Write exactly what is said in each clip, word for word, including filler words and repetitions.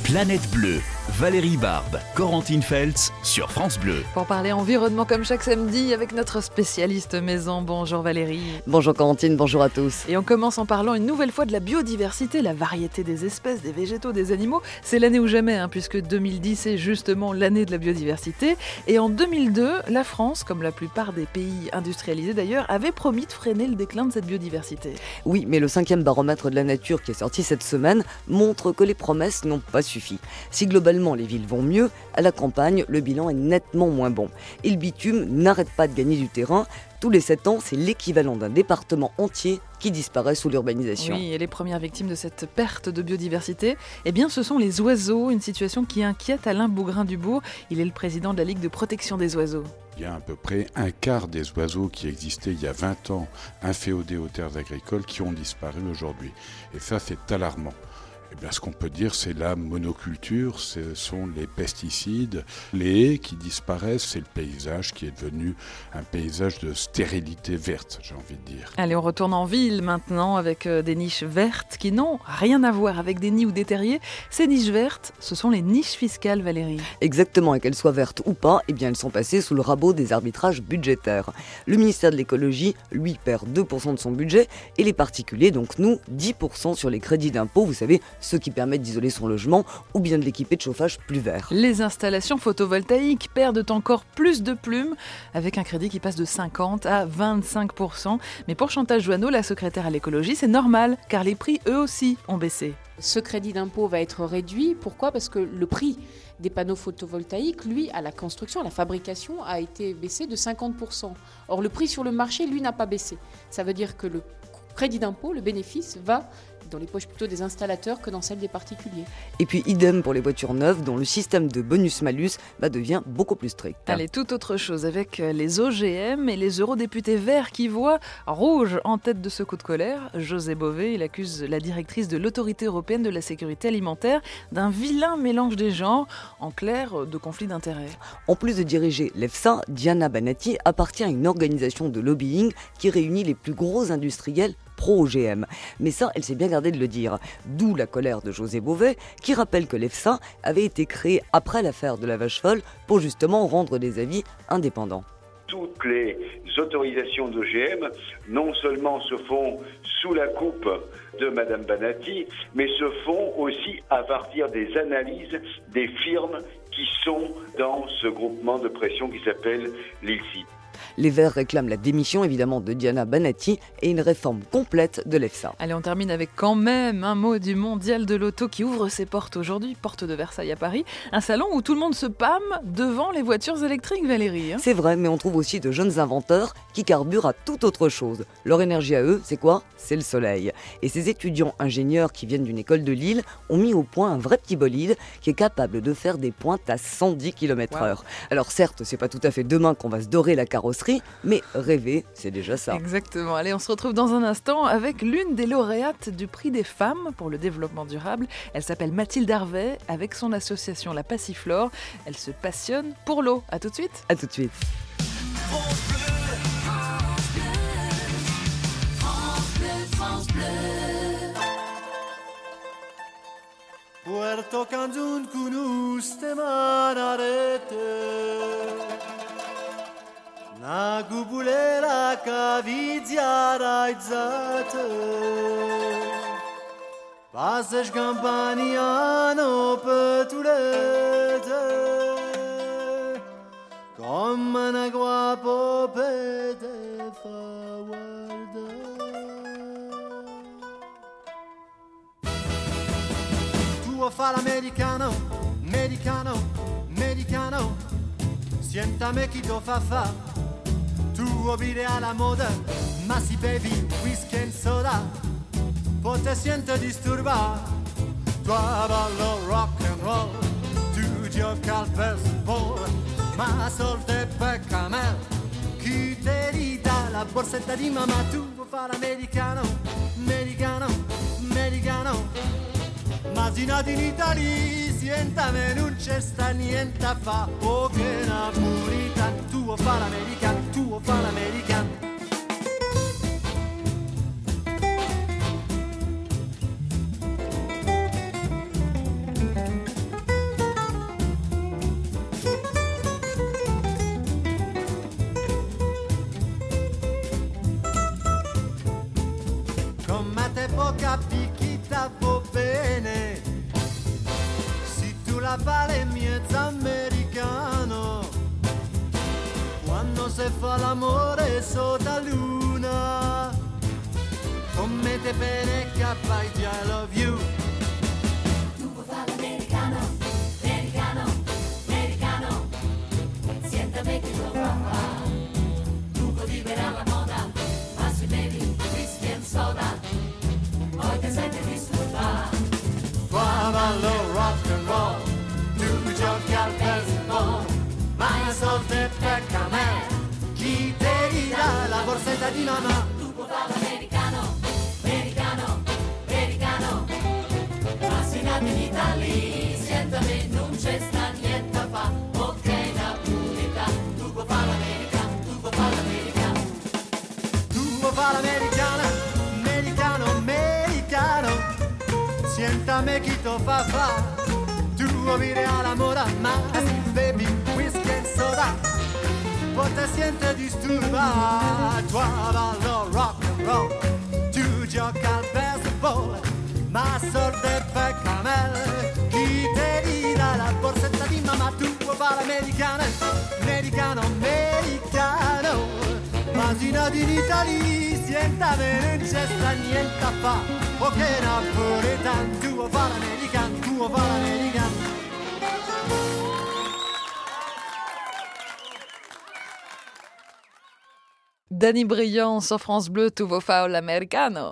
Planète Bleue, Valérie Barbe, Corentine Feltz sur France Bleu. Pour parler environnement comme chaque samedi avec notre spécialiste maison. Bonjour Valérie. Bonjour Corentine, bonjour à tous. Et on commence en parlant une nouvelle fois de la biodiversité, la variété des espèces, des végétaux, des animaux. C'est l'année ou jamais, hein, puisque deux mille dix est justement l'année de la biodiversité. Et en deux mille deux, la France, comme la plupart des pays industrialisés d'ailleurs, avait promis de freiner le déclin de cette biodiversité. Oui, mais le cinquième baromètre de la nature qui est sorti cette semaine montre que les promesses n'ont pas suffi. Si globalement les villes vont mieux, à la campagne, le bilan est nettement moins bon. Et le bitume n'arrête pas de gagner du terrain. Tous les sept ans, c'est l'équivalent d'un département entier qui disparaît sous l'urbanisation. Oui, et les premières victimes de cette perte de biodiversité, eh bien, ce sont les oiseaux, une situation qui inquiète Alain Bougrain-Dubourg. Il est le président de la Ligue de protection des oiseaux. Il y a à peu près un quart des oiseaux qui existaient il y a vingt ans, inféodés aux terres agricoles, qui ont disparu aujourd'hui. Et ça, c'est alarmant. Eh bien, ce qu'on peut dire, c'est la monoculture, ce sont les pesticides, les haies qui disparaissent, c'est le paysage qui est devenu un paysage de stérilité verte, j'ai envie de dire. Allez, on retourne en ville maintenant avec des niches vertes qui n'ont rien à voir avec des nids ou des terriers. Ces niches vertes, ce sont les niches fiscales, Valérie. Exactement, et qu'elles soient vertes ou pas, eh bien, elles sont passées sous le rabot des arbitrages budgétaires. Le ministère de l'écologie, lui, perd deux pour cent de son budget, et les particuliers, donc nous, dix pour cent sur les crédits d'impôt, vous savez, ceux qui permettent d'isoler son logement ou bien de l'équiper de chauffage plus vert. Les installations photovoltaïques perdent encore plus de plumes avec un crédit qui passe de cinquante à vingt-cinq pour cent. Mais pour Chantal Joanneau, la secrétaire à l'écologie, c'est normal car les prix eux aussi ont baissé. Ce crédit d'impôt va être réduit. Pourquoi ? Parce que le prix des panneaux photovoltaïques, lui, à la construction, à la fabrication, a été baissé de cinquante pour cent. Or, le prix sur le marché, lui, n'a pas baissé. Ça veut dire que le crédit d'impôt, le bénéfice, va dans les poches plutôt des installateurs que dans celles des particuliers. Et puis idem pour les voitures neuves dont le système de bonus-malus bah, devient beaucoup plus strict. Allez, toute autre chose avec les O G M et les eurodéputés verts qui voient rouge en tête de ce coup de colère. José Bové, il accuse la directrice de l'autorité européenne de la sécurité alimentaire d'un vilain mélange des genres, en clair, de conflit d'intérêts. En plus de diriger l'EFSA, Diana Banati appartient à une organisation de lobbying qui réunit les plus gros industriels pro-O G M. Mais ça, elle s'est bien gardée de le dire. D'où la colère de José Bové, qui rappelle que l'EFSA avait été créée après l'affaire de la vache folle pour justement rendre des avis indépendants. Toutes les autorisations d'O G M, non seulement se font sous la coupe de Madame Banati, mais se font aussi à partir des analyses des firmes qui sont dans ce groupement de pression qui s'appelle l'I L S I. Les Verts réclament la démission évidemment de Diana Banati et une réforme complète de l'EFSA. Allez, on termine avec quand même un mot du mondial de l'auto qui ouvre ses portes aujourd'hui, porte de Versailles à Paris. Un salon où tout le monde se pâme devant les voitures électriques, Valérie. Hein. C'est vrai, mais on trouve aussi de jeunes inventeurs qui carburent à toute autre chose. Leur énergie à eux, c'est quoi ? C'est le soleil. Et ces étudiants ingénieurs qui viennent d'une école de Lille ont mis au point un vrai petit bolide qui est capable de faire des pointes à cent dix kilomètres heure. Wow. Alors certes, c'est pas tout à fait demain qu'on va se dorer la carrosserie, mais rêver, c'est déjà ça. Exactement. Allez, on se retrouve dans un instant avec l'une des lauréates du prix des femmes pour le développement durable. Elle s'appelle Mathilde Harvey. Avec son association La Passiflore, elle se passionne pour l'eau. À tout de suite. À tout de suite. France Bleu, France Bleu, France Bleu, France Bleu. Puerto Cancún kunus te manarete. Na gubulera cavidia raizzate. Passeș campaniano petulete. Come una guapo pede fa guardare. Tu fa l'americano, americano, americano. Siéntame chi to fa fa. Tu obbedi alla moda, ma si bevi whisky e soda, poi te senti disturbato. Tu ballo rock and roll, tu gioca al baseball, ma solte pecca me. Chi te ridà la borsetta di mamma, tu vuoi fare americano, americano, americano. Ma si nati in Italia, sientame non c'è sta niente a fa, oh che napolitano, tu vuoi fare l'americano, tu vuoi fare l'americano. bene. Si tu la vale mezzo americano, quando si fa l'amore sotto la luna, come te bene capai di I love you. Tu puoi fare l'americano, americano, americano, siéntame che lo fa fa. Tu puoi vivere alla moda, ma se bevi whisky and soda, poi ti senti disturbato. Qua ballo rock and roll, tu giochi al baseball, ma soldi per camera, chi te li dà la borsetta di mamma? Tu puoi fare l'americano, americano, americano, ma se nati in Italia, siéntame, non c'è sta niente a fa, ok napolità, tu puoi fare l'americano, tu puoi fare l'americano. Tu puoi fare l'americana, americano, americano, siéntame chi to fa fa, tu vuoi vivere alla moda, ma baby, whisky and soda, poi te siente disturba, tu ballo rock and roll, tu giochi al baseball, ma sorte per camel, chi te dirà la borsetta di mamma, tu puoi fare l'americana, americano, americano, ma si nati in Italia, siéntame, non c'è sta niente a fa, ok napoletano, tu vuoi fare l'americano, tu vuoi fare l'americano. Danny Briand sur France Bleu, tout vos faul americano.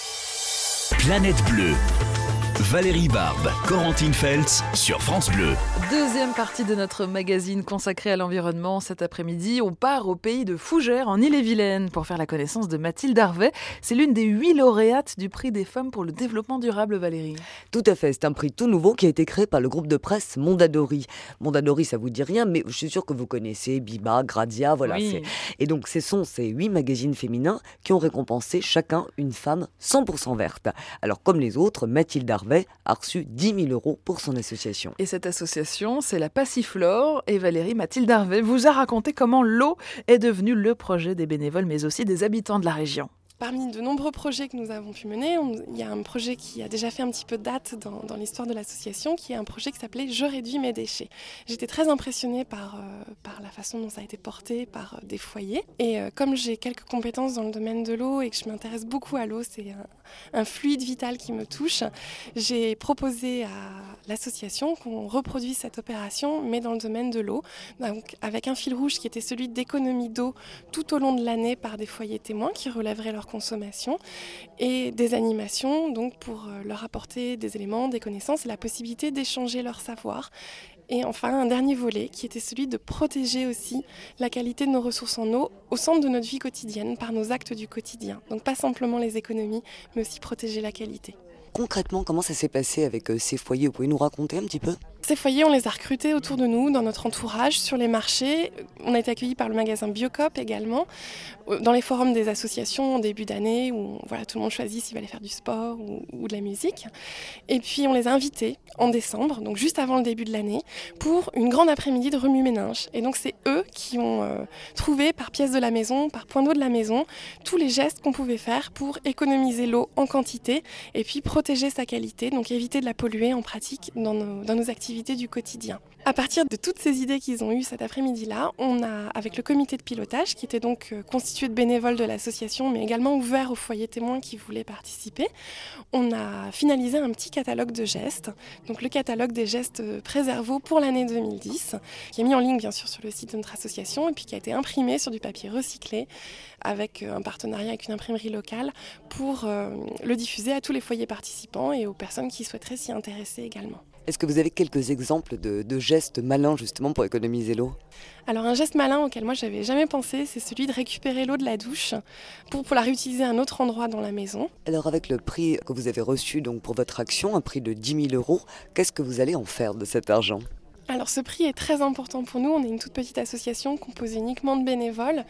Planète Bleue. Valérie Barbe, Corentine Feltz sur France Bleu. Deuxième partie de notre magazine consacré à l'environnement. Cet après-midi, on part au pays de Fougères, en Ille-et-Vilaine, pour faire la connaissance de Mathilde Harvet. C'est l'une des huit lauréates du prix des femmes pour le développement durable, Valérie. Tout à fait, c'est un prix tout nouveau qui a été créé par le groupe de presse Mondadori. Mondadori, ça vous dit rien, mais je suis sûre que vous connaissez Biba, Grazia, voilà. Oui. C'est... Et donc, ce sont ces huit magazines féminins qui ont récompensé chacun une femme cent pour cent verte. Alors, comme les autres, Mathilde Harvet a reçu dix mille euros pour son association. Et cette association, c'est la Passiflore. Et Valérie, Mathilde Harvet vous a raconté comment l'eau est devenue le projet des bénévoles, mais aussi des habitants de la région. Parmi de nombreux projets que nous avons pu mener, on, il y a un projet qui a déjà fait un petit peu de date dans, dans l'histoire de l'association, qui est un projet qui s'appelait « Je réduis mes déchets ». J'étais très impressionnée par, euh, par la façon dont ça a été porté par euh, des foyers. Et euh, comme j'ai quelques compétences dans le domaine de l'eau et que je m'intéresse beaucoup à l'eau, c'est un, un fluide vital qui me touche, j'ai proposé à l'association qu'on reproduise cette opération, mais dans le domaine de l'eau, donc avec un fil rouge qui était celui d'économie d'eau tout au long de l'année par des foyers témoins qui relèveraient leur consommation et des animations donc pour leur apporter des éléments, des connaissances et la possibilité d'échanger leur savoir. Et enfin, un dernier volet qui était celui de protéger aussi la qualité de nos ressources en eau au centre de notre vie quotidienne par nos actes du quotidien. Donc pas simplement les économies, mais aussi protéger la qualité. Concrètement, comment ça s'est passé avec euh, ces foyers? Vous pouvez nous raconter un petit peu? Ces foyers, on les a recrutés autour de nous, dans notre entourage, sur les marchés. On a été accueillis par le magasin Biocop également, dans les forums des associations en début d'année, où voilà, tout le monde choisit s'il va aller faire du sport ou, ou de la musique. Et puis on les a invités en décembre, donc juste avant le début de l'année, pour une grande après-midi de remue-ménage. Et donc c'est eux qui ont euh, trouvé par pièce de la maison, par point d'eau de la maison, tous les gestes qu'on pouvait faire pour économiser l'eau en quantité et puis protéger sa qualité, donc éviter de la polluer en pratique dans nos, dans nos activités du quotidien. À partir de toutes ces idées qu'ils ont eues cet après-midi-là, on a, avec le comité de pilotage, qui était donc euh, constitué de bénévoles de l'association, mais également ouvert aux foyers témoins qui voulaient participer, on a finalisé un petit catalogue de gestes, donc le catalogue des gestes Préservo pour l'année deux mille dix, qui est mis en ligne bien sûr sur le site de notre association, et puis qui a été imprimé sur du papier recyclé, avec un partenariat avec une imprimerie locale, pour euh, le diffuser à tous les foyers participants et aux personnes qui souhaiteraient s'y intéresser également. Est-ce que vous avez quelques exemples de, de gestes malins justement pour économiser l'eau? Alors un geste malin auquel moi je n'avais jamais pensé, c'est celui de récupérer l'eau de la douche pour, pour la réutiliser à un autre endroit dans la maison. Alors avec le prix que vous avez reçu donc pour votre action, un prix de dix mille euros, qu'est-ce que vous allez en faire de cet argent? Alors ce prix est très important pour nous, on est une toute petite association composée uniquement de bénévoles.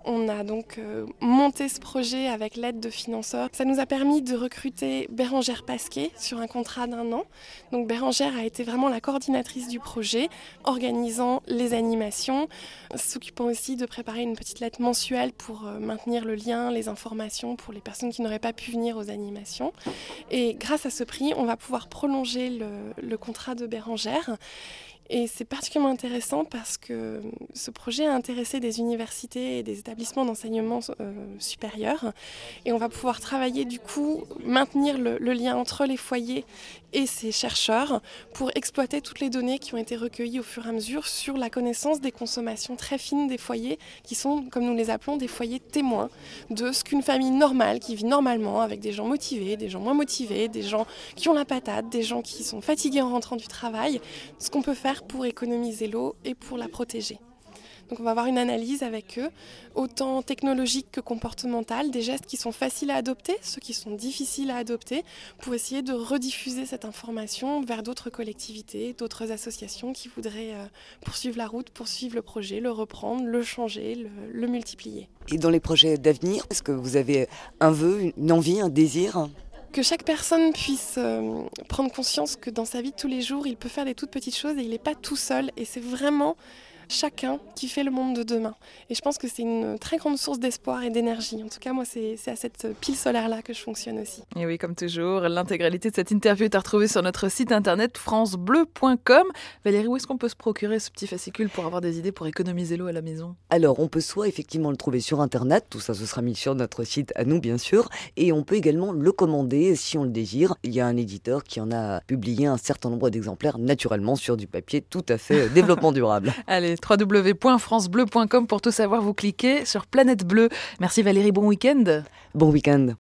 On a donc euh, monté ce projet avec l'aide de financeurs. Ça nous a permis de recruter Bérangère Pasquet sur un contrat d'un an. Donc Bérangère a été vraiment la coordinatrice du projet, organisant les animations, s'occupant aussi de préparer une petite lettre mensuelle pour euh, maintenir le lien, les informations pour les personnes qui n'auraient pas pu venir aux animations. Et grâce à ce prix, on va pouvoir prolonger le, le contrat de Bérangère. Et c'est particulièrement intéressant parce que ce projet a intéressé des universités et des établissements d'enseignement euh, supérieur. Et on va pouvoir travailler du coup, maintenir le, le lien entre les foyers et ces chercheurs pour exploiter toutes les données qui ont été recueillies au fur et à mesure sur la connaissance des consommations très fines des foyers qui sont, comme nous les appelons, des foyers témoins de ce qu'une famille normale qui vit normalement avec des gens motivés, des gens moins motivés, des gens qui ont la patate, des gens qui sont fatigués en rentrant du travail, ce qu'on peut faire pour économiser l'eau et pour la protéger. Donc on va avoir une analyse avec eux, autant technologique que comportementale, des gestes qui sont faciles à adopter, ceux qui sont difficiles à adopter, pour essayer de rediffuser cette information vers d'autres collectivités, d'autres associations qui voudraient euh, poursuivre la route, poursuivre le projet, le reprendre, le changer, le, le multiplier. Et dans les projets d'avenir, est-ce que vous avez un vœu, une envie, un désir ? Que chaque personne puisse euh, prendre conscience que dans sa vie de tous les jours, il peut faire des toutes petites choses et il n'est pas tout seul. Et c'est vraiment chacun qui fait le monde de demain. Et je pense que c'est une très grande source d'espoir et d'énergie. En tout cas, moi, c'est, c'est à cette pile solaire-là que je fonctionne aussi. Et oui, comme toujours, l'intégralité de cette interview est à retrouver sur notre site internet francebleu point com. Valérie, où est-ce qu'on peut se procurer ce petit fascicule pour avoir des idées pour économiser l'eau à la maison ? Alors, on peut soit effectivement le trouver sur Internet, tout ça ce sera mis sur notre site à nous bien sûr, et on peut également le commander si on le désire. Il y a un éditeur qui en a publié un certain nombre d'exemplaires naturellement sur du papier tout à fait développement durable. Allez, w w w point francebleu point com pour tout savoir, vous cliquez sur Planète Bleue. Merci Valérie, bon week-end. Bon week-end.